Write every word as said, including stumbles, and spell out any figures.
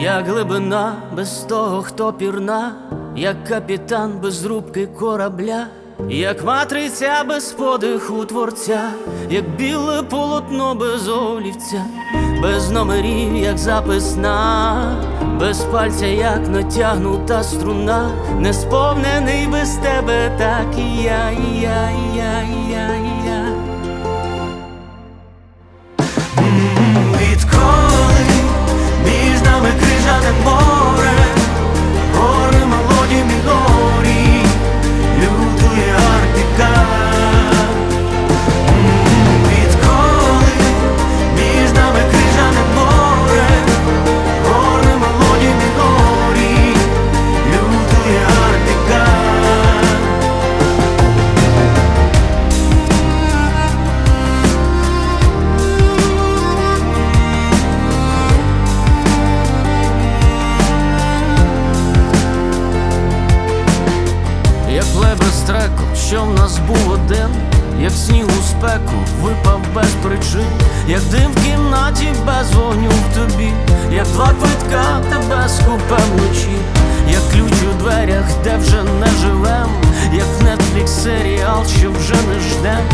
як глибина без того, хто пірна, як капітан без рубки корабля, як матриця без подиху творця, як біле полотно без олівця, без номерів, як записна, без пальця, як натягнута струна, не сповнений без тебе, так і я, і я, і я, і я, і я. Відколи між нами крижане море, гори мелодії мінорі, лютує Арктика. Відколи між нами крижане море, гори мелодії мінорі, лютує Арктика. Як плебе стреку, що в нас був один, як сніг у спеку випав без причин, як дим в кімнаті без вогню в тобі, як два квитка тебе скупе вночі, як ключ у дверях, де вже не живем, як Netflix серіал, що вже не ждем,